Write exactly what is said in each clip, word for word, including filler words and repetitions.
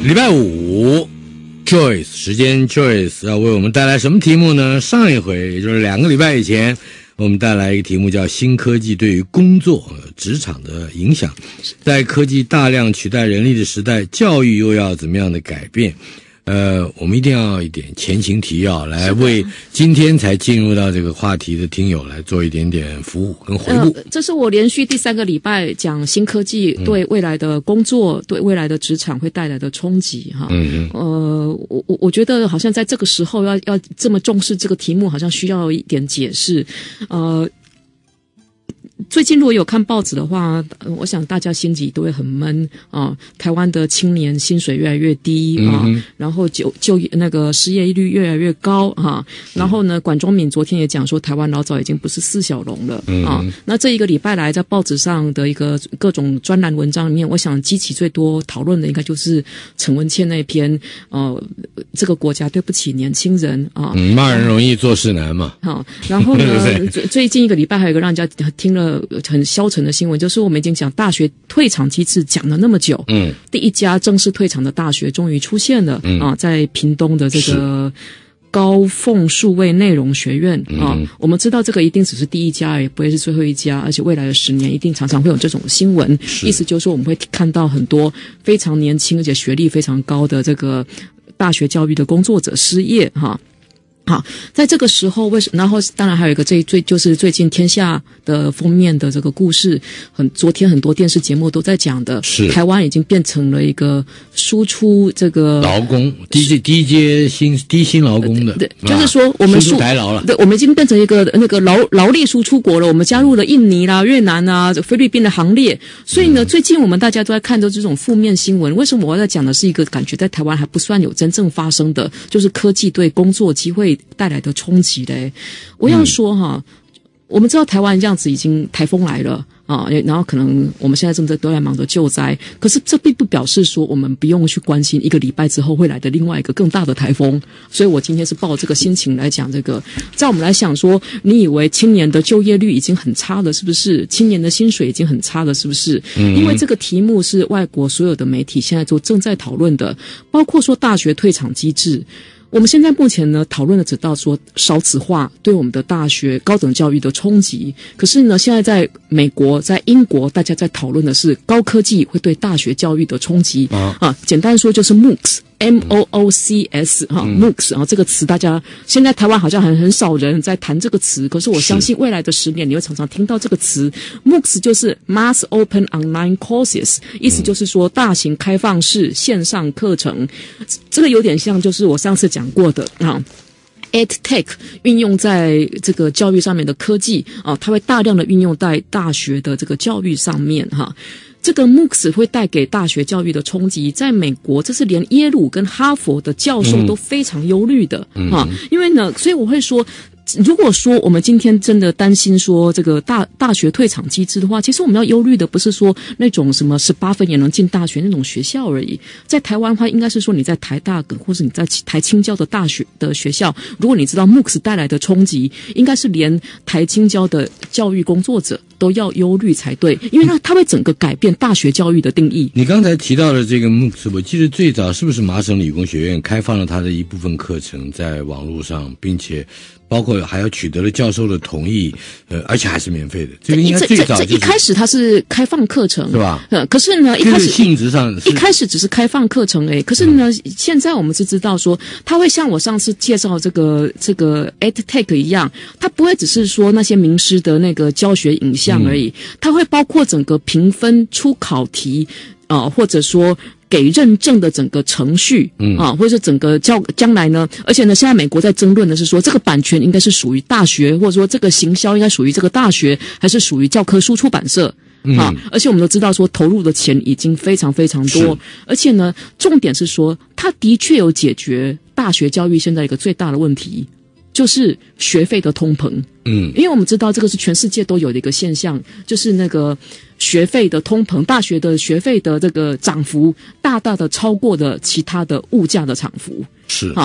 礼拜五 Choice 时间 Choice 要为我们带来什么题目呢？上一回也就是两个礼拜以前，我们带来一个题目叫新科技对于工作职场的影响。在科技大量取代人力的时代，教育又要怎么样的改变？呃，我们一定要一点前情提要，来为今天才进入到这个话题的听友来做一点点服务跟回顾。 呃、这是我连续第三个礼拜讲新科技对未来的工作、嗯、对未来的职场会带来的冲击哈。嗯嗯。呃，我我我觉得好像在这个时候要要这么重视这个题目，好像需要一点解释。呃。最近如果有看报纸的话，呃、我想大家心里都会很闷啊。台湾的青年薪水越来越低啊，嗯、然后就就那个失业率越来越高啊。然后呢，管中闵昨天也讲说，台湾老早已经不是四小龙了啊。嗯、那这一个礼拜来，在报纸上的一个各种专栏文章里面，我想激起最多讨论的应该就是陈文茜那篇呃，这个国家对不起年轻人啊。 嗯，骂人容易做事难嘛。 好，然后呢，最近一个礼拜还有一个让人家听了很消沉的新闻，就是我们已经讲大学退场机制讲了那么久，嗯，第一家正式退场的大学终于出现了，嗯啊，在屏东的这个高凤数位内容学院啊，嗯、我们知道这个一定只是第一家，也不会是最后一家，而且未来的十年一定常常会有这种新闻，意思就是说我们会看到很多非常年轻而且学历非常高的这个大学教育的工作者失业哈。好，在这个时候，为什然后当然还有一个最最就是最近天下的封面的这个故事，很昨天很多电视节目都在讲的，是台湾已经变成了一个输出这个劳工低阶低阶薪低薪劳工的， 对，就是说我们输出台劳了，对，我们已经变成一个那个劳劳力输出国了，我们加入了印尼啦、越南啊、菲律宾的行列，所以呢，嗯、最近我们大家都在看到这种负面新闻。为什么我在讲的是一个感觉在台湾还不算有真正发生的，就是科技对工作机会带来的冲击嘞？我要说哈，嗯、我们知道台湾这样子已经台风来了啊，然后可能我们现在正在都在忙着救灾，可是这并不表示说我们不用去关心一个礼拜之后会来的另外一个更大的台风。所以我今天是抱这个心情来讲这个。在我们来想说，你以为青年的就业率已经很差了，是不是？青年的薪水已经很差了，是不是？嗯、因为这个题目是外国所有的媒体现在都正在讨论的，包括说大学退场机制。我们现在目前呢讨论的只到说少子化对我们的大学高等教育的冲击，可是呢现在在美国在英国大家在讨论的是高科技会对大学教育的冲击、啊、啊，简单说就是 M O O C M O O C S 哈、嗯、M O O C 啊，这个词大家现在台湾好像很很少人在谈这个词，可是我相信未来的十年你会常常听到这个词。 M O O C 就是 Mass Open Online Courses， 意思就是说大型开放式线上课程，这个有点像就是我上次讲过的啊，EdTech 运用在这个教育上面的科技啊，它会大量的运用在大学的这个教育上面哈。这个 M O O C 会带给大学教育的冲击，在美国这是连耶鲁跟哈佛的教授都非常忧虑的、嗯啊、因为呢，所以我会说，如果说我们今天真的担心说这个大大学退场机制的话，其实我们要忧虑的不是说那种什么十八分也能进大学那种学校而已。在台湾的话，应该是说你在台大或是你在台清交的大学的学校，如果你知道 M O O C 带来的冲击，应该是连台清交的教育工作者都要忧虑才对，因为它它会整个改变大学教育的定义。 你刚才提到的这个 M O O C， 我记得最早是不是麻省理工学院开放了它的一部分课程在网络上，并且包括还要取得了教授的同意，呃，而且还是免费的。这个应该最早、就是、 这这这一开始它是开放课程， 是吧？ 嗯，可是呢，一开始性质上一开始只是开放课程诶，可是呢，嗯、现在我们是知道说，它会像我上次介绍这个这个 EdTech 一样，它不会只是说那些名师的那个教学影像而已，嗯、它会包括整个评分、出考题啊、呃，或者说给认证的整个程序，嗯啊，或者是整个教将来呢，而且呢，现在美国在争论的是说，这个版权应该是属于大学，或者说这个行销应该属于这个大学，还是属于教科书出版社。嗯、啊，而且我们都知道说投入的钱已经非常非常多，而且呢，重点是说它的确有解决大学教育现在一个最大的问题，就是学费的通膨。嗯，因为我们知道这个是全世界都有的一个现象，就是那个学费的通膨，大学的学费的这个涨幅大大的超过了其他的物价的涨幅。 是啊。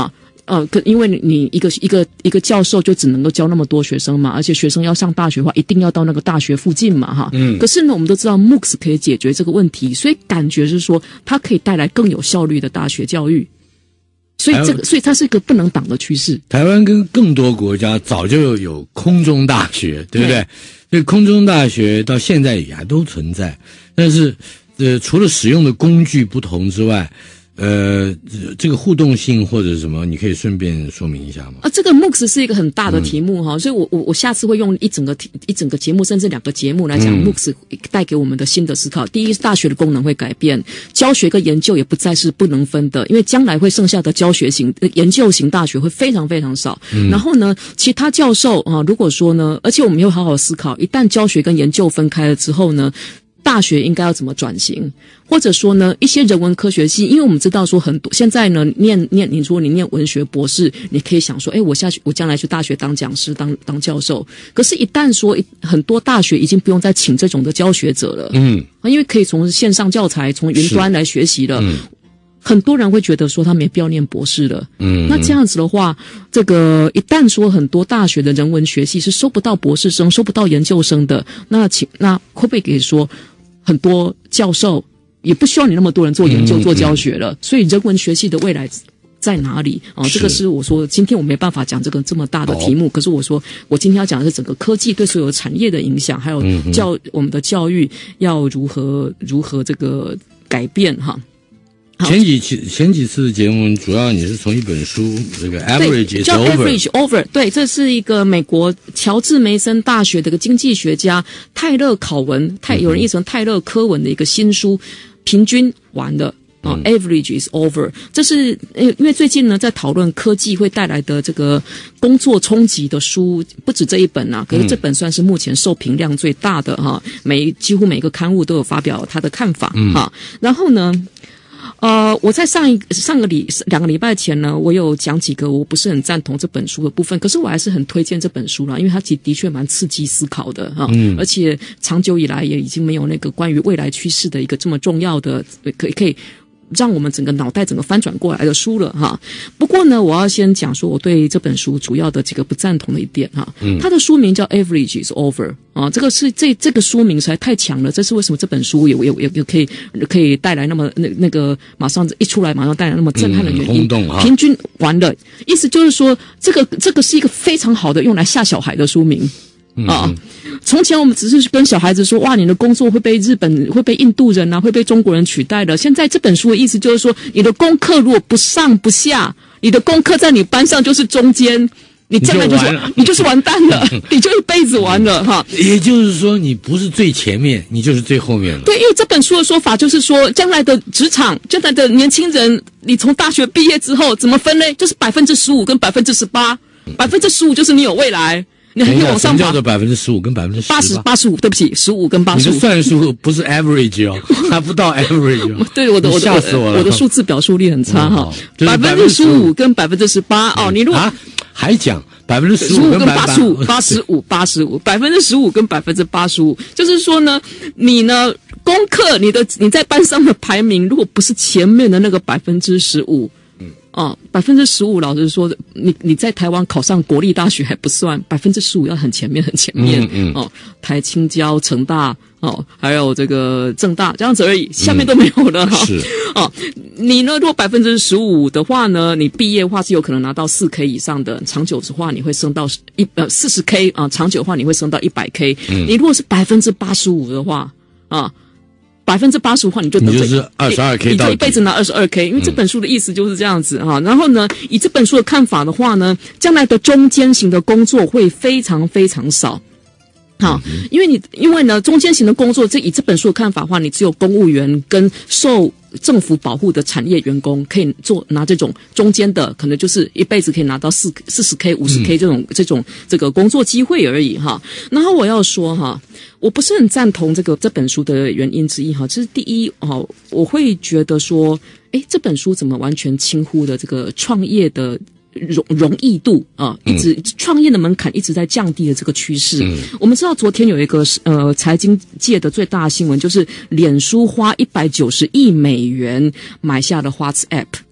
呃，可因为你一个一个一个教授就只能够教那么多学生嘛，而且学生要上大学的话，一定要到那个大学附近嘛，哈。嗯。可是呢，我们都知道 M O O C 可以解决这个问题，所以感觉是说它可以带来更有效率的大学教育。所以这个，所以它是一个不能挡的趋势。 台湾跟更多国家早就有空中大学，对不对？所以空中大学到现在也还都存在，但是呃，除了使用的工具不同之外。呃，这个互动性或者什么，你可以顺便说明一下吗？ 啊，这个 M O O C 是一个很大的题目哈、嗯，所以我我我下次会用一整个一整个节目，甚至两个节目来讲 M O O C 带给我们的新的思考。嗯、第一，大学的功能会改变，教学跟研究也不再是不能分的，因为将来会剩下的教学型、研究型大学会非常非常少。嗯、然后呢，其他教授啊，如果说呢，而且我们又好好思考，一旦教学跟研究分开了之后呢？大学应该要怎么转型，或者说呢，一些人文科学系，因为我们知道说很多现在呢，念念你说你念文学博士，你可以想说，哎，我下去我将来去大学当讲师、当当教授。可是，一旦说很多大学已经不用再请这种的教学者了，嗯，因为可以从线上教材、从云端来学习了。嗯，很多人会觉得说他没必要念博士了，嗯，那这样子的话，这个一旦说很多大学的人文学系是收不到博士生、收不到研究生的，那请那会不会给说？很多教授也不需要你那么多人做研究、嗯、做教学了，所以人文学系的未来在哪里啊？这个是我说今天我没办法讲这个这么大的题目，可是我说我今天要讲的是整个科技对所有产业的影响，还有教、嗯、我们的教育要如何如何这个改变哈。 前几期前几次的节目，主要你是从一本书，这个 Average is Over， 叫 Average Over， 对，这是一个美国乔治梅森大学的一个经济学家泰勒考文，泰有人译成泰勒科文的一个新书，平均完的。啊、哦、，Average is over， 这是因为最近呢在讨论科技会带来的这个工作冲击的书，不止这一本啊，可是这本算是目前受评量最大的哈，每几乎每个刊物都有发表他的看法哈、嗯。然后呢，呃，我在上一上个礼两个礼拜前呢，我有讲几个我不是很赞同这本书的部分，可是我还是很推荐这本书啦，因为它其实的确蛮刺激思考的哈，嗯，而且长久以来也已经没有那个关于未来趋势的一个这么重要的，可以可以。让我们整个脑袋整个翻转过来的书了哈。不过呢，我要先讲说我对这本书主要的几个不赞同的一点哈。嗯，它的书名叫 Average is Over 啊，这个是这这个书名实在太强了，这是为什么这本书也也也也可以可以带来那么那那个马上一出来马上带来那么震撼的原因。 轰动啊！ 平均完了，意思就是说这个这个是一个非常好的用来吓小孩的书名。啊，从前我们只是跟小孩子说，哇，你的工作会被日本、会被印度人啊、会被中国人取代的。现在这本书的意思就是说，你的功课如果不上不下，你的功课在你班上就是中间，你将来就是你就是完蛋了，你就一辈子完了哈。 也就是说，你不是最前面，你就是最后面了。 对，因为这本书的说法就是说，将来的职场、将来的年轻人，你从大学毕业之后怎么分呢？就是百分之十五跟百分之十八，百分之十五就是你有未来。你还可以往上爬。什么叫做百分之十五跟百分之八十八十五？对不起，十五跟八十五。 你的算术不是 average 哦，还不到 average 哦。 对，我的我的吓死我了， 我的数字表述力很差哈。百分之十五跟百分之十八哦，你如果啊还讲百分之十五跟八十五，八十五八十五，百分之十五跟百分之八十五，就是说呢，你呢功课你的你在班上的排名，如果不是前面的那个百分之十五。哦，百分之十五，老实说，你你在台湾考上国立大学还不算，百分之十五要很前面很前面，嗯嗯，哦，台清交、成大，哦，还有这个政大这样子而已，下面都没有了哈、嗯。是哦，你呢，如果百分之十五的话呢，你毕业的话是有可能拿到四 K 以上的，长久的话你会升到一呃四十 K 啊，长久的话你会升到一百 K。嗯，你如果是百分之八十五的话啊。百分之八十的话，你就你就是二十二 K， 你就一辈子拿二十二 K， 因为这本书的意思就是这样子哈、嗯。然后呢，以这本书的看法的话呢，将来的中间型的工作会非常非常少。好，因为你因为呢，中间型的工作，这以这本书的看法的话，你只有公务员跟受政府保护的产业员工可以做拿这种中间的，可能就是一辈子可以拿到四四十 K、五十 K 这种、嗯、这种这个工作机会而已哈。然后我要说哈，我不是很赞同这个这本书的原因之一哈，这是第一哦，我会觉得说，诶，这本书怎么完全轻忽了这个创业的。容容易度啊，一直创业的门槛一直在降低的这个趋势。嗯、我们知道昨天有一个呃财经界的最大的新闻，就是脸书花一百九十亿美元买下了 WhatsApp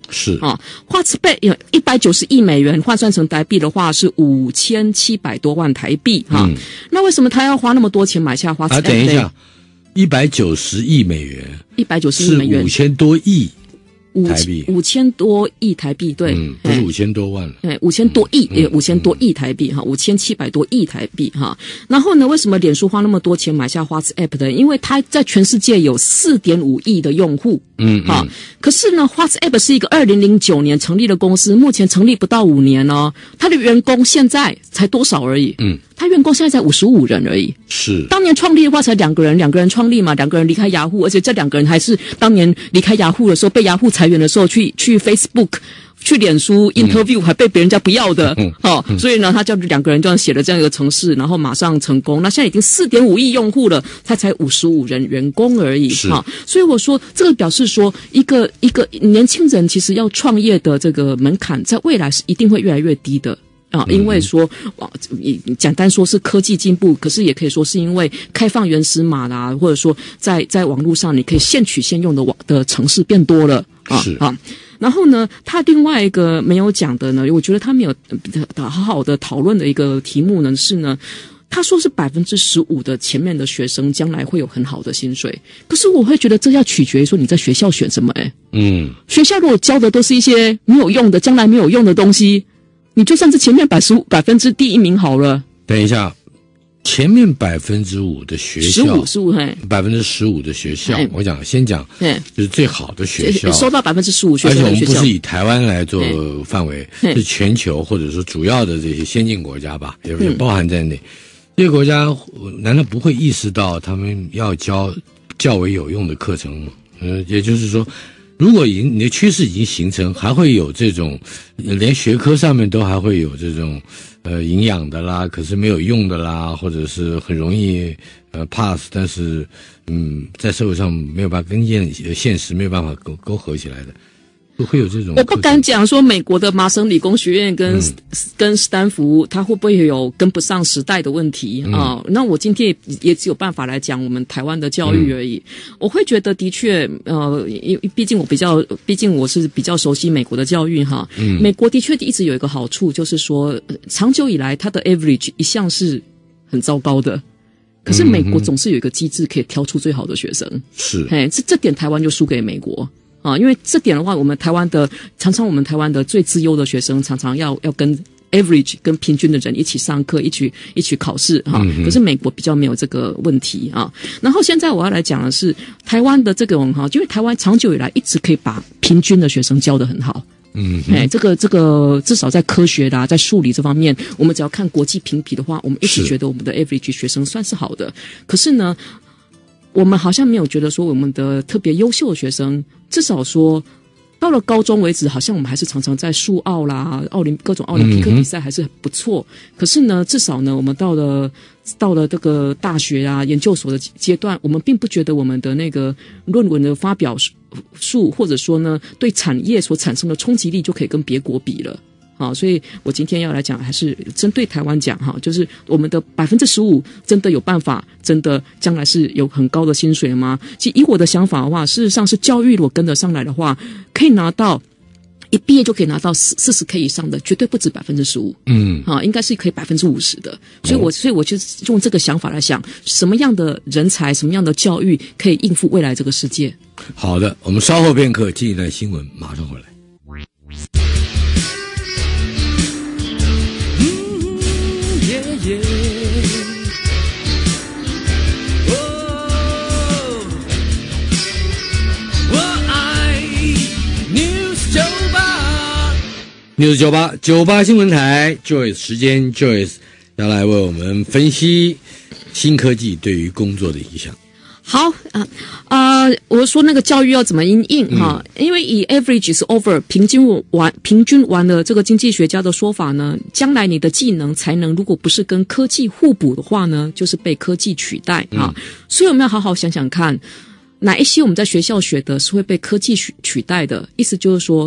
是啊，花资贝有一百九十亿美元，换算成台币的话是五千七百多万台币哈、嗯。那为什么他要花那么多钱买下花资？啊， 等一下，一百九十亿美元， 一百九十亿美元， 五千多亿。台币五千多亿台币，对， 嗯，不是五千多万了， 对，五千多亿，也五千多亿台币哈，五千七百多亿台币哈。然后呢，为什么脸书花那么多钱买下 WhatsApp 的？因为它在全世界有四点五亿的用户，嗯，哈。可是呢 ，WhatsApp 是一个二零零九年成立的公司，目前成立不到五年哦，它的员工现在才多少而已，嗯。他员工现在才五十五人而已， 是当年创立的话才两个人，两个人创立嘛，两个人离开雅虎，而且这两个人还是当年离开雅虎的时候被雅虎裁员的时候去去 Facebook 去脸书 interview、嗯、还被别人家不要的，嗯，哦，嗯、所以呢，他叫两个人这样写了这样一个程式，然后马上成功。那现在已经四点五亿用户了，他才五十五人员工而已，哈、哦。所以我说这个表示说，一个一个年轻人其实要创业的这个门槛，在未来是一定会越来越低的。啊，因为说，简单说是科技进步，可是也可以说是因为开放原始码啦，或者说在在网络上你可以现取现用的网的程式变多了啊啊。然后呢，他另外一个没有讲的呢，我觉得他没有好好的讨论的一个题目呢是呢，他说是百分之十五的前面的学生将来会有很好的薪水，可是我会觉得这要取决于说你在学校选什么哎、欸，嗯，学校如果教的都是一些没有用的、将来没有用的东西。你就算是前面百十五百分之第一名好了。 等一下，前面百分之五的学校，十五十五嘿， 百分之十五的学校，我讲先讲，就是最好的学校， 收到百分之十五学校的学校， 而且我们不是以台湾来做范围，是全球或者说主要的这些先进国家吧，也包含在内。这些国家难道不会意识到他们要教较为有用的课程吗？呃，也就是说。如果已经你的趋势已经形成，还会有这种连学科上面都还会有这种呃营养的啦，可是没有用的啦，或者是很容易呃 pass， 但是嗯在社会上没有办法跟现现实没有办法勾勾合起来的。会有这种， 我不敢讲说美国的麻省理工学院跟、嗯、跟斯坦福，它会不会有跟不上时代的问题啊、嗯哦？那我今天也也只有办法来讲我们台湾的教育而已。嗯、我会觉得的确，呃，因毕竟我比较，毕竟我是比较熟悉美国的教育哈。嗯，美国的确一直有一个好处，就是说长久以来它的 average 一向是很糟糕的。可是美国总是有一个机制可以挑出最好的学生， 是， 嘿，这这点台湾就输给美国。啊，因为这点的话，我们台湾的常常我们台湾的最资优的学生，常常要要跟 average 跟平均的人一起上课，一起一起考试哈、嗯。可是美国比较没有这个问题啊。然后现在我要来讲的是台湾的这种哈，因为台湾长久以来一直可以把平均的学生教得很好。嗯，哎，这个这个至少在科学啦，在数理这方面，我们只要看国际评比的话，我们一直觉得我们的 average 学生算是好的。可是呢，我们好像没有觉得说我们的特别优秀的学生，至少说到了高中为止，好像我们还是常常在数奥啦、奥林各种奥林匹克比赛还是不错。嗯、可是呢，至少呢，我们到了到了这个大学啊、研究所的阶段，我们并不觉得我们的那个论文的发表数，或者说呢，对产业所产生的冲击力就可以跟别国比了。好，所以我今天要来讲，还是针对台湾讲哈，就是我们的百分之十五真的有办法，真的将来是有很高的薪水吗？其实以我的想法的话，事实上是教育如果跟得上来的话，可以拿到一毕业就可以拿到四四十 K 以上的，绝对不止百分之十五。嗯，啊，应该是可以百分之五十的。所以我所以我就用这个想法来想，什么样的人才，什么样的教育可以应付未来这个世界？ 好的，我们稍后片刻进一段新闻，马上回来。News 九八九八新闻台 Joyce 时间 Joyce 要来为我们分析新科技对于工作的影响。 好啊啊、呃！我说那个教育要怎么因应哈、嗯？因为以 average is over 平均完平均完的这个经济学家的说法呢，将来你的技能才能如果不是跟科技互补的话呢，就是被科技取代啊、嗯。所以我们要好好想想看，哪一些我们在学校学的是会被科技取代的？意思就是说。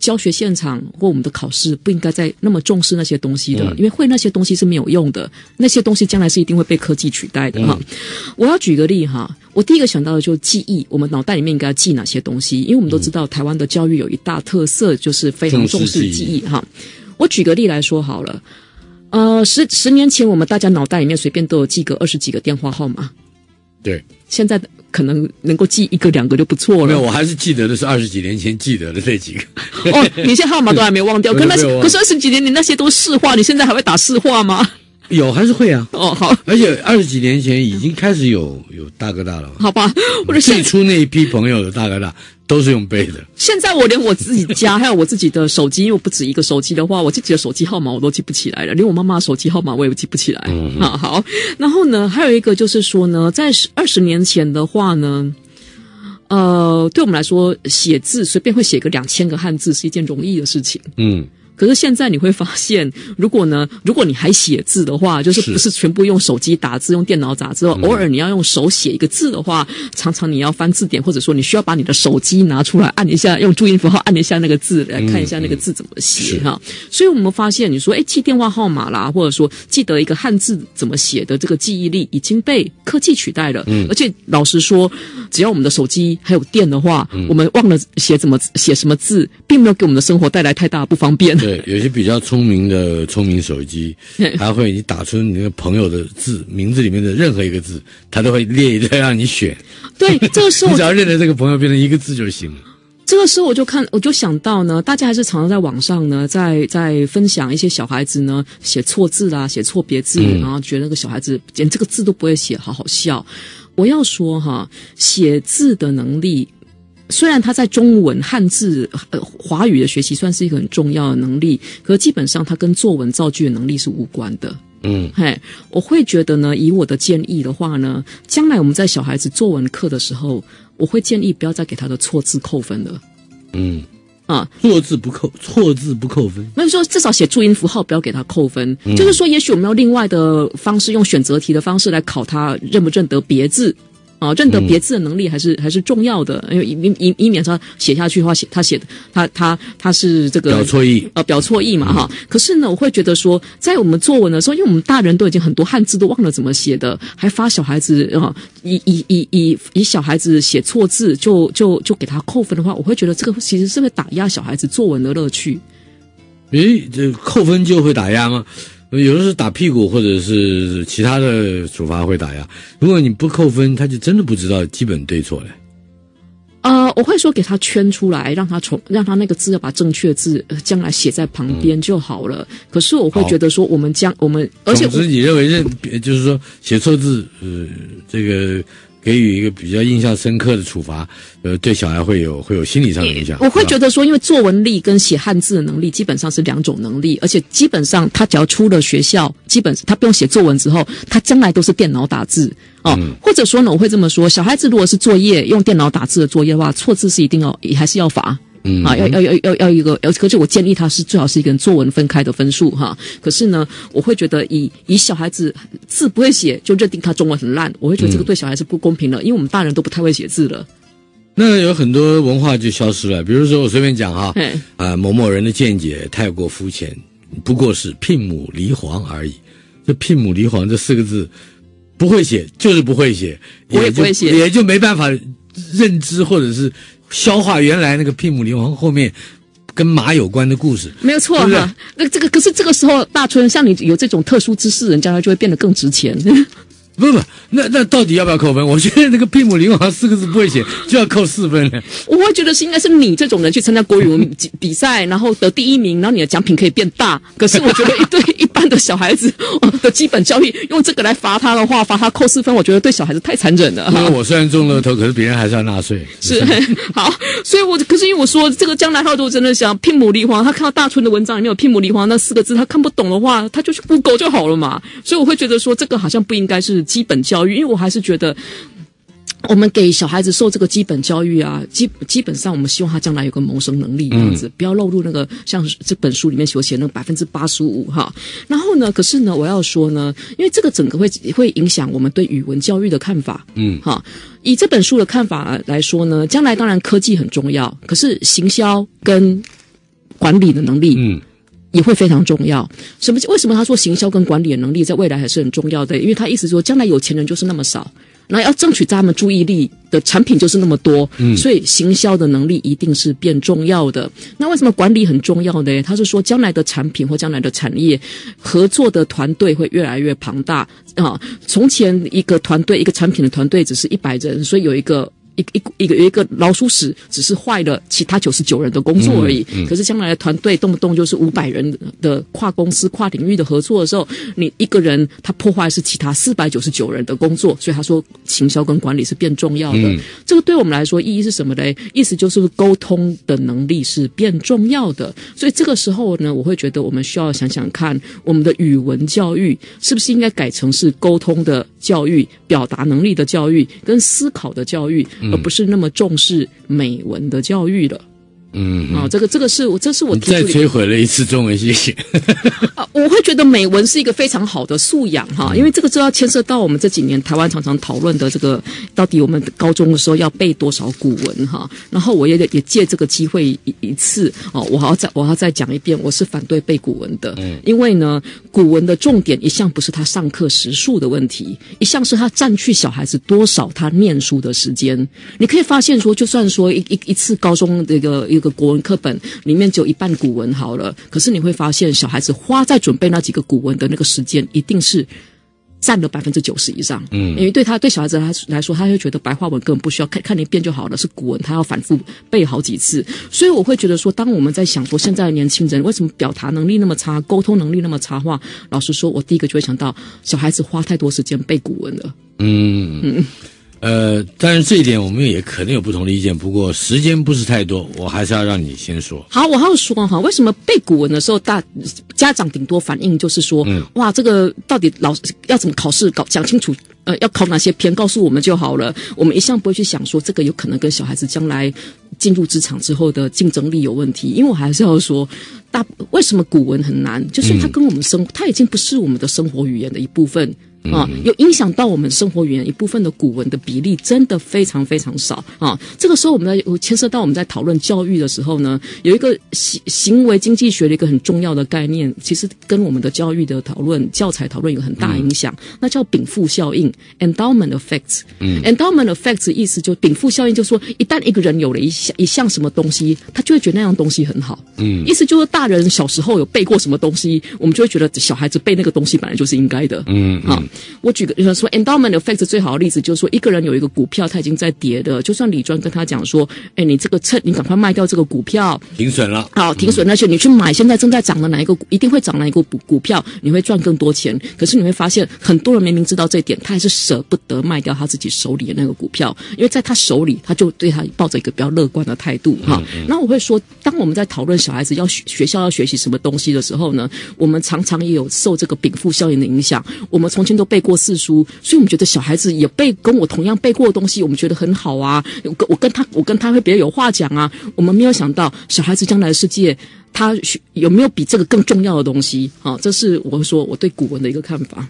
教学现场或我们的考试不应该再那么重视那些东西的，嗯、因为会那些东西是没有用的，那些东西将来是一定会被科技取代的哈。嗯、我要举个例哈，我第一个想到的就是记忆，我们脑袋里面应该记哪些东西？因为我们都知道台湾的教育有一大特色就是非常重视记忆哈。我举个例来说好了，呃，十十年前我们大家脑袋里面随便都有记个二十几个电话号码， 对， 现在可能能够记一个两个就不错了。 没有，我还是记得的是二十几年前记得的那几个。 哦，你现在号码都还没忘掉，可那些可是二十几年你那些都是市话，你现在还会打市话吗？ 有还是会啊。 哦，好。 而且二十几年前已经开始有有大哥大了。 好吧，或者最初那一批朋友的大哥大都是用背的。 现在我连我自己家还有我自己的手机，因为我不止一个手机的话，我自己的手机号码我都记不起来了，连我妈妈的手机号码我也记不起来。嗯，好好。然后呢，还有一个就是说呢，在二十年前的话呢，呃，对我们来说，写字随便会写个两千个汉字是一件容易的事情。嗯。可是现在你会发现，如果呢，如果你还写字的话，就是不是全部用手机打字、用电脑打字，偶尔你要用手写一个字的话，常常你要翻字典，或者说你需要把你的手机拿出来按一下，用注音符号按一下那个字，来看一下那个字怎么写哈。所以我们发现，你说，哎，记电话号码啦，或者说记得一个汉字怎么写的这个记忆力，已经被科技取代了。嗯，而且老实说，只要我们的手机还有电的话，嗯、我们忘了写怎么写什么字，并没有给我们的生活带来太大的不方便。 对，有些比较聪明的聪明手机，它会你打出你那个朋友的字，名字里面的任何一个字，它都会列一堆让你选。 对，这个时候你只要认得这个朋友变成一个字就行了。 这个时候我就看，我就想到呢，大家还是常常在网上呢，在在分享一些小孩子呢写错字啦，写错别字，嗯、然后觉得那个小孩子连这个字都不会写，好好笑。我要说哈，写字的能力。虽然它在中文汉字呃华语的学习算是一个很重要的能力，可是基本上它跟作文造句的能力是无关的。嗯，嘿，我会觉得呢，以我的建议的话呢，将来我们在小孩子作文课的时候，我会建议不要再给他的错字扣分了。嗯，啊， 错字不扣，错字不扣分。 那就说至少写注音符号不要给他扣分。嗯、就是说，也许我们要另外的方式，用选择题的方式来考他认不认得别字。啊，认得别字的能力还是、嗯、还是重要的，因为以以以免他写下去的话，写他写的他他他是这个表错意呃表错意嘛哈、嗯。可是呢，我会觉得说，在我们作文的时候，因为我们大人都已经很多汉字都忘了怎么写的，还发小孩子啊，以以以以以小孩子写错字就就就给他扣分的话，我会觉得这个其实是会打压小孩子作文的乐趣。 诶，这扣分就会打压吗？有的是打屁股，或者是其他的处罚会打压。如果你不扣分，他就真的不知道基本对错了。 呃，我会说给他圈出来，让他从让他那个字要把正确字、呃、将来写在旁边就好了。嗯、可是我会觉得说，我们将我们，而且总之你认为认就是说写错字，呃，这个。给予一个比较印象深刻的处罚，呃，对小孩会有会有心理上的影响。 我会觉得说，因为作文力跟写汉字的能力基本上是两种能力，而且基本上他只要出了学校，基本他不用写作文之后，他将来都是电脑打字哦。嗯、或者说呢，我会这么说，小孩子如果是作业用电脑打字的作业的话，错字是一定要还是要罚。嗯啊，要要要要要一个，可是我建议他是最好是一个人作文分开的分数哈。可是呢，我会觉得以以小孩子字不会写就认定他中文很烂，我会觉得这个对小孩是不公平的，因为我们大人都不太会写字了。 那有很多文化就消失了，比如说我随便讲哈，啊、呃、某某人的见解太过肤浅，不过是牝牡离黄而已。这牝牡离黄这四个字不会写，就是不会写， 我也不会写， 也就没办法认知或者是消化原来那个牝牡离黄后面跟马有关的故事。 没有错哈。那这个可是这个时候大春像你有这种特殊知识，人家就会变得更值钱。 不不，那那到底要不要扣分？我觉得那个牝牡离黄四个字不会写就要扣四分了。 我会觉得是应该是你这种人去参加国语文比赛，然后得第一名，然后你的奖品可以变大。可是我觉得一对一般的小孩子的基本教育，用这个来罚他的话，罚他扣四分，我觉得对小孩子太残忍了。 因为我虽然中乐透，可是别人还是要纳税。 是好，所以我可是因为我说这个将来他如果真的想牝牡离黄，他看到大春的文章里面有牝牡离黄那四个字，他看不懂的话，他就去 Google 就好了嘛。所以我会觉得说这个好像不应该是基本教育，因为我还是觉得我们给小孩子受这个基本教育啊，基基本上我们希望他将来有个谋生能力，这样子、嗯、不要落入那个像这本书里面所写那个百分之八十五哈。然后呢，可是呢，我要说呢，因为这个整个会会影响我们对语文教育的看法，嗯，哈。以这本书的看法来说呢，将来当然科技很重要，可是行销跟管理的能力， 嗯。 也会非常重要。什么？为什么他说行销跟管理的能力在未来还是很重要的？因为他意思说，将来有钱人就是那么少，那要争取他们注意力的产品就是那么多，嗯，所以行销的能力一定是变重要的。那为什么管理很重要呢？他是说，将来的产品或将来的产业合作的团队会越来越庞大啊。从前一个团队一个产品的团队只是一百人，所以有一个。一一一个有一个老鼠屎，只是坏了其他九十九人的工作而已。嗯嗯、可是将来的团队动不动就是五百人的跨公司、跨领域的合作的时候，你一个人他破坏是其他四百九十九人的工作，所以他说行销跟管理是变重要的。嗯、这个对我们来说意义是什么呢？意思就是沟通的能力是变重要的。所以这个时候呢，我会觉得我们需要想想看，我们的语文教育是不是应该改成是沟通的教育、表达能力的教育跟思考的教育。而不是那么重视美文的教育了。嗯，啊、哦，这个这个是我，这是我提出再摧毁了一次中文，谢谢。 啊，我会觉得美文是一个非常好的素养哈，因为这个就要牵涉到我们这几年台湾常常讨论的这个，到底我们高中的时候要背多少古文哈。然后我也也借这个机会一一次哦，我还要再我还要再讲一遍，我是反对背古文的，嗯，因为呢，古文的重点一向不是他上课时数的问题，一向是他占据小孩子多少他念书的时间。你可以发现说，就算说一一一次高中这个一个国文课本里面只有一半古文好了，可是你会发现小孩子花在准备那几个古文的那个时间一定是占了百分之九十以上。嗯，因为对他对小孩子来来说，他会觉得白话文根本不需要看看一遍就好了，是古文他要反复背好几次。所以我会觉得说，当我们在想说现在的年轻人为什么表达能力那么差，沟通能力那么差话，老实说，我第一个就会想到小孩子花太多时间背古文了。嗯嗯。 呃，但是这一点我们也可能有不同的意见，不过时间不是太多，我还是要让你先说。 好，我还要说哈，为什么背古文的时候，大家长顶多反应就是说，嗯、哇，这个到底老师要怎么考试，搞讲清楚，呃，要考哪些篇，告诉我们就好了。我们一向不会去想说，这个有可能跟小孩子将来进入职场之后的竞争力有问题。因为我还是要说，大为什么古文很难，就是它跟我们生，它已经不是我们的生活语言的一部分。啊，有影响到我们生活语言一部分的古文的比例真的非常非常少啊！这个时候我们在牵涉到我们在讨论教育的时候呢，有一个行行为经济学的一个很重要的概念，其实跟我们的教育的讨论、教材讨论有很大影响，嗯、那叫禀赋效应 （endowment effects）。嗯 ，endowment effects 意思就禀赋效应，就是说一旦一个人有了一项一项什么东西，他就会觉得那样东西很好。嗯，意思就是大人小时候有背过什么东西，我们就会觉得小孩子背那个东西本来就是应该的。嗯，啊。我举个说 endowment effect 最好的例子就是说，一个人有一个股票，他已经在跌的，就算李专跟他讲说，哎，你这个趁你赶快卖掉这个股票， 停损了， 好，停损，而且你去买现在正在涨的哪一个，一定会涨哪一个股股票，你会赚更多钱。可是你会发现，很多人明明知道这一点，他还是舍不得卖掉他自己手里的那个股票，因为在他手里，他就对他抱着一个比较乐观的态度哈。嗯嗯、那我会说，当我们在讨论小孩子要学学校要学习什么东西的时候呢，我们常常也有受这个禀赋效应的影响。我们从前都背过四书，所以我们觉得小孩子也背跟我同样背过的东西，我们觉得很好啊。我跟他，我跟他会比较有话讲啊。我们没有想到小孩子将来的世界，他有没有比这个更重要的东西？啊，这是我说我对古文的一个看法。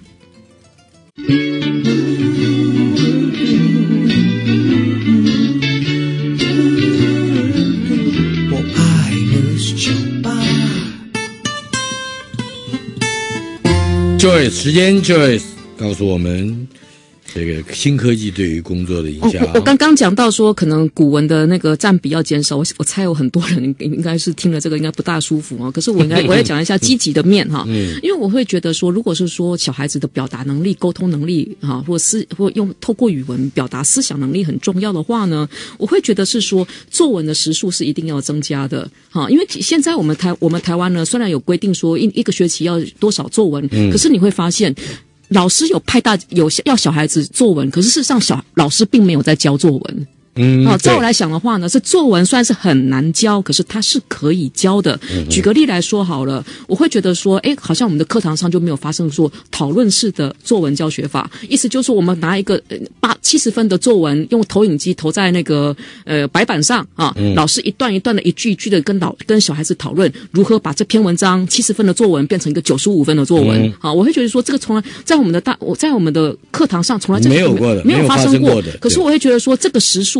Joyce 时间 Joyce 告诉我们这个新科技对于工作的影响。 哦、我, 我刚刚讲到说，可能古文的那个占比要减少，我我猜有很多人应该是听了这个应该不大舒服啊。可是我应该我要讲一下积极的面哈，嗯、因为我会觉得说，如果是说小孩子的表达能力、沟通能力哈，或思或用透过语文表达思想能力很重要的话呢，我会觉得是说作文的时数是一定要增加的哈。因为现在我们台我们台湾呢，虽然有规定说一一个学期要多少作文，嗯、可是你会发现。老师有派大有要小孩子作文，可是事实上小老师并没有在教作文。嗯，好，照我来想的话呢，这作文算是很难教，可是它是可以教的。嗯、举个例来说好了，我会觉得说，哎，好像我们的课堂上就没有发生说讨论式的作文教学法，意思就是说我们拿一个八七十分的作文，用投影机投在那个呃白板上啊，嗯、老师一段一段的一句一句的跟老跟小孩子讨论如何把这篇文章七十分的作文变成一个九十五分的作文。嗯、啊，我会觉得说这个从来在我们的大我在我们的课堂上从来就没有过的， 没有发生过。 的。 可是我会觉得说这个时数。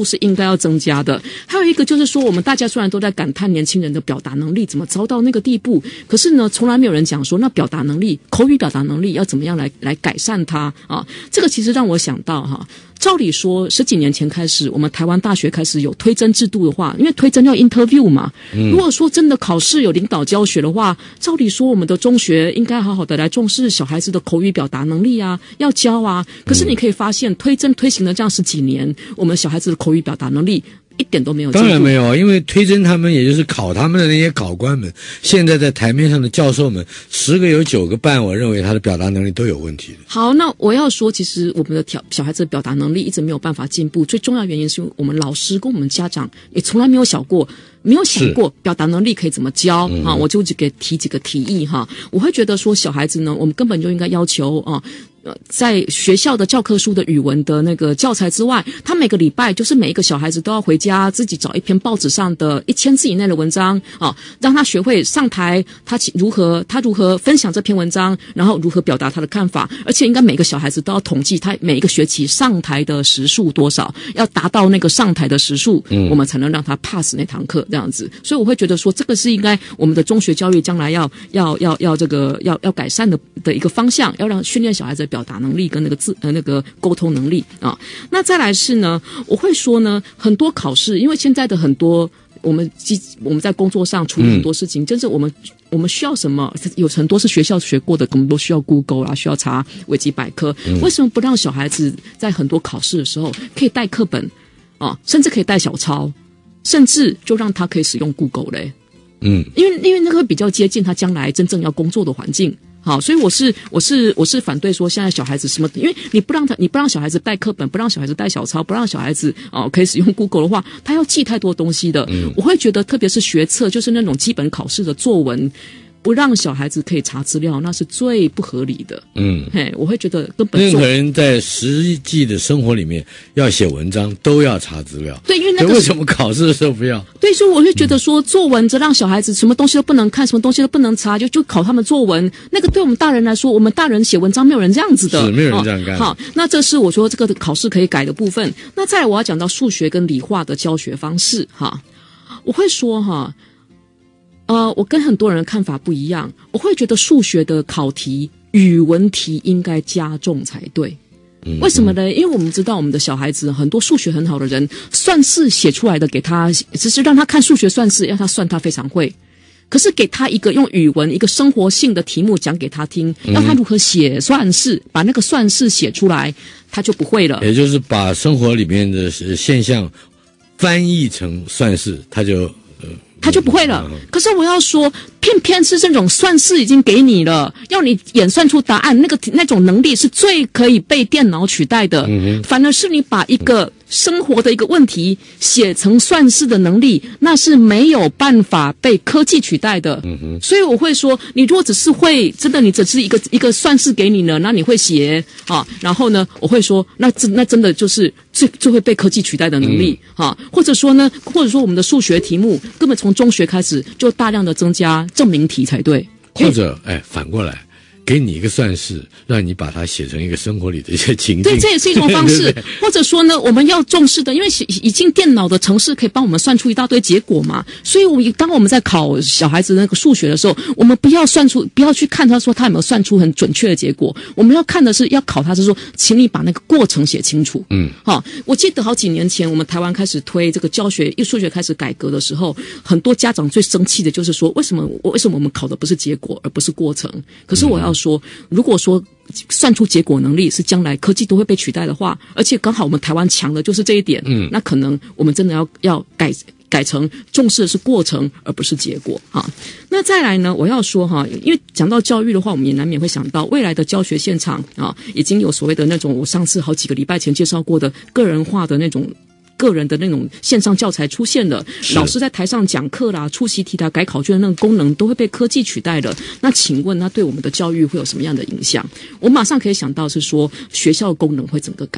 数是应该要增加的。还有一个就是说，我们大家虽然都在感叹年轻人的表达能力怎么糟到那个地步，可是呢，从来没有人讲说，那表达能力、口语表达能力要怎么样来来改善它啊？这个其实让我想到哈。照理说，十几年前开始，我们台湾大学开始有推甄制度的话，因为推甄要 interview 嘛。嗯、如果说真的考试有领导教学的话，照理说我们的中学应该好好的来重视小孩子的口语表达能力啊，要教啊。可是你可以发现，推甄推行了这样十几年，我们小孩子的口语表达能力一点都没有进步。 当然没有，因为推甄他们也就是考他们的那些考官们，现在在台面上的教授们，十个有九个半，我认为他的表达能力都有问题的。 好，那我要说，其实我们的小孩子的表达能力一直没有办法进步，最重要的原因是我们老师跟我们家长也从来没有想过。没有想过表达能力可以怎么教啊？我就给提几个提议哈。我会觉得说，小孩子呢，我们根本就应该要求啊。呃，在学校的教科书的语文的那个教材之外，他每个礼拜就是每一个小孩子都要回家自己找一篇报纸上的一千字以内的文章啊，让他学会上台他如何他如何分享这篇文章，然后如何表达他的看法，而且应该每个小孩子都要统计他每一个学期上台的时数多少，要达到那个上台的时数，嗯，我们才能让他 pass 那堂课这样子。所以我会觉得说，这个是应该我们的中学教育将来要要要要这个要要改善的的一个方向，要让训练小孩子表达能力跟那个字呃那个沟通能力啊。那再来是呢，我会说呢，很多考试，因为现在的很多我们我们在工作上处理很多事情，嗯、就是我们我们需要什么，有很多是学校学过的，我们都需要 Google 啦，需要查维基百科。嗯、为什么不让小孩子在很多考试的时候可以带课本啊，甚至可以带小抄，甚至就让他可以使用 Google 嘞？嗯，因为因为那个会比较接近他将来真正要工作的环境。好，所以我是我是我是反对说现在小孩子什么，因为你不让他你不让小孩子带课本，不让小孩子带小抄，不让小孩子哦可以使用 Google 的话，他要记太多东西的。嗯，我会觉得特别是学测，就是那种基本考试的作文，不让小孩子可以查资料，那是最不合理的。嗯，嘿，我会觉得根本任何人在实际的生活里面要写文章都要查资料。 对，因为那个为什么考试的时候不要？ 对，所以我会觉得说，作文则让小孩子什么东西都不能看，什么东西都不能查，就就考他们作文。那个对我们大人来说，我们大人写文章没有人这样子的， 是没有人这样干。 哦、好，那这是我说这个考试可以改的部分。那再来我要讲到数学跟理化的教学方式哈，我会说哈。呃，我跟很多人的看法不一样，我会觉得数学的考题、语文题应该加重才对。嗯、为什么呢？因为我们知道我们的小孩子很多数学很好的人，算式写出来的给他，只是让他看数学算式，让他算他非常会。可是给他一个用语文一个生活性的题目讲给他听，嗯、让他如何写算式，把那个算式写出来，他就不会了。 也就是把生活里面的现象翻译成算式，他就呃。 他就不会了。可是我要说，偏偏是这种算式已经给你了，要你演算出答案，那个那种能力是最可以被电脑取代的。嗯、反而是你把一个生活的一个问题写成算式的能力，那是没有办法被科技取代的。嗯、所以我会说，你如果只是会，真的你只是一个一个算式给你呢，那你会写啊，然后呢，我会说，那真那真的就是最最会被科技取代的能力啊，或者说呢，或者说我们的数学题目根本从中学开始就大量的增加证明题才对， 或者哎反过来给你一个算式，让你把它写成一个生活里的一些情境。 对，这也是一种方式。对对对，或者说呢，我们要重视的，因为已经电脑的程式可以帮我们算出一大堆结果嘛，所以我们当我们在考小孩子那个数学的时候，我们不要算出，不要去看他说他有没有算出很准确的结果，我们要看的是要考他是说，请你把那个过程写清楚。嗯，好，我记得好几年前我们台湾开始推这个教学，数学开始改革的时候，很多家长最生气的就是说，为什么为什么我们考的不是结果而不是过程？可是我要说，如果说算出结果能力是将来科技都会被取代的话，而且刚好我们台湾强的就是这一点，嗯，那可能我们真的要要改改成重视的是过程而不是结果啊。那再来呢，我要说哈，因为讲到教育的话，我们也难免会想到未来的教学现场啊，已经有所谓的那种我上次好几个礼拜前介绍过的个人化的那种。个人的那种线上教材出现了，老师在台上讲课啦、出习题啦、改考卷的那个功能都会被科技取代了。那请问，那对我们的教育会有什么样的影响？我马上可以想到是说，学校的功能会整个改。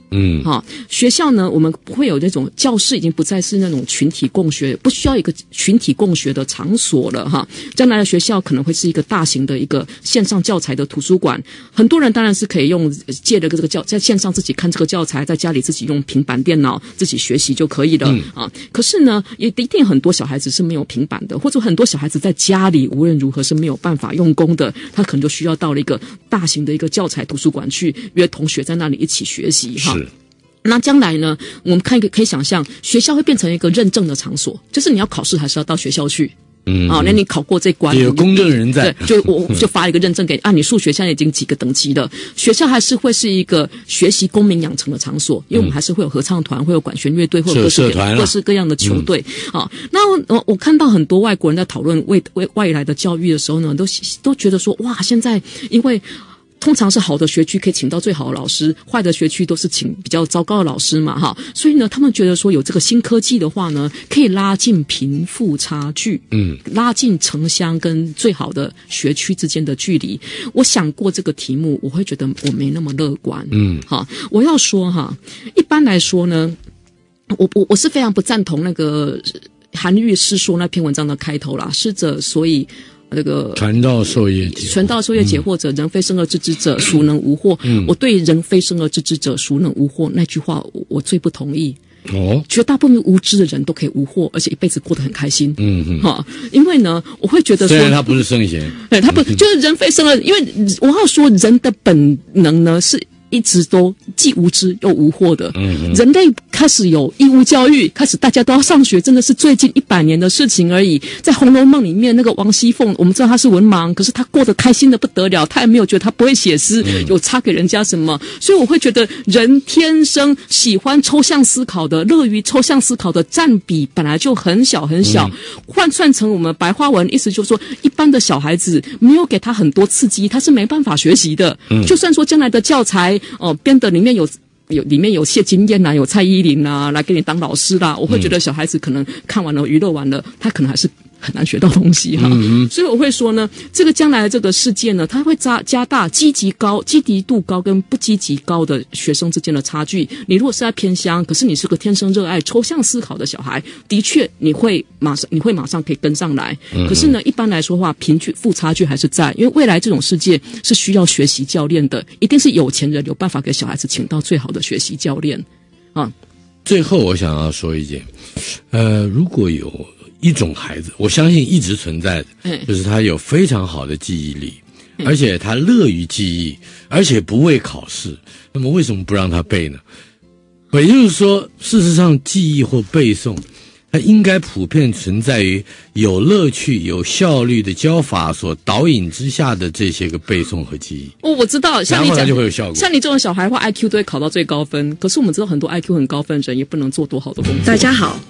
嗯，哈，学校呢，我们不会有那种教室已经不再是那种群体共学，不需要一个群体共学的场所了哈。将来的学校可能会是一个大型的一个线上教材的图书馆，很多人当然是可以用借了这个教在线上自己看这个教材，在家里自己用平板电脑自己学习就可以了、嗯、啊。可是呢，也一定很多小孩子是没有平板的，或者很多小孩子在家里无论如何是没有办法用功的，他可能就需要到了一个大型的一个教材图书馆去约同学在那里一起学习哈。那将来呢，我们看一个可以想象，学校会变成一个认证的场所，就是你要考试还是要到学校去。嗯，啊，那你考过这关， 有公证人在， 对，就我就发一个认证给啊，你数学现在已经几个等级了，学校还是会是一个学习公民养成的场所，因为我们还是会有合唱团，会有管弦乐队，会有各式各式各样的球队、嗯、啊。那我我看到很多外国人在讨论未未外来的教育的时候呢，都都觉得说，哇，现在因为。通常是好的学区可以请到最好的老师，坏的学区都是请比较糟糕的老师嘛，哈，所以呢，他们觉得说有这个新科技的话呢，可以拉近贫富差距，嗯，拉近城乡跟最好的学区之间的距离。我想过这个题目，我会觉得我没那么乐观，嗯，哈，我要说哈，一般来说呢，我我我是非常不赞同那个韩愈诗说那篇文章的开头啦，师者所以。那个传道授业解传道授业解惑者、嗯、人非生而知之者孰能无惑、嗯、我对人非生而知之者孰能无惑那句话 我, 我最不同意哦，绝大部分无知的人都可以无惑，而且一辈子过得很开心。嗯嗯，哈，因为呢，我会觉得说， 虽然他不是圣贤， 对，他不就是人非生而，因为我要说人的本能呢是。一直都既无知又无惑的，嗯，人类开始有义务教育，开始大家都要上学，真的是最近一百年的事情而已。在《红楼梦》里面，那个王熙凤，我们知道她是文盲，可是她过得开心的不得了，她也没有觉得她不会写诗，嗯、有差给人家什么，所以我会觉得人天生喜欢抽象思考的，乐于抽象思考的占比本来就很小很小。换、嗯、算成我们白话文，意思就是说，一般的小孩子没有给他很多刺激，他是没办法学习的。嗯、就算说将来的教材。哦，编的里面有有里面有谢金燕啦，有蔡依林啦，来给你当老师啦，我会觉得小孩子可能看完了娱乐完了，他可能还是很难学到东西哈。嗯嗯，所以我会说呢，这个将来的这个世界呢，它会加加大积极高、积极度高跟不积极高的学生之间的差距。你如果是在偏乡，可是你是个天生热爱抽象思考的小孩，的确你会马上你会马上可以跟上来。嗯、可是呢，一般来说的话，贫富差距还是在，因为未来这种世界是需要学习教练的，一定是有钱人有办法给小孩子请到最好的学习教练啊。 最后我想要说一件，呃，如果有一种孩子，我相信一直存在的，嗯、就是他有非常好的记忆力，嗯、而且他乐于记忆，而且不畏考试。那么为什么不让他背呢？也就是说，事实上记忆或背诵，它应该普遍存在于有乐趣、有效率的教法所导引之下的这些个背诵和记忆。 哦，我知道，像你讲， 就会有效果。 像你这种小孩的话 ，I Q 都会考到最高分。可是我们知道很多 I Q 很高分的人也不能做多好的工作。 大家好。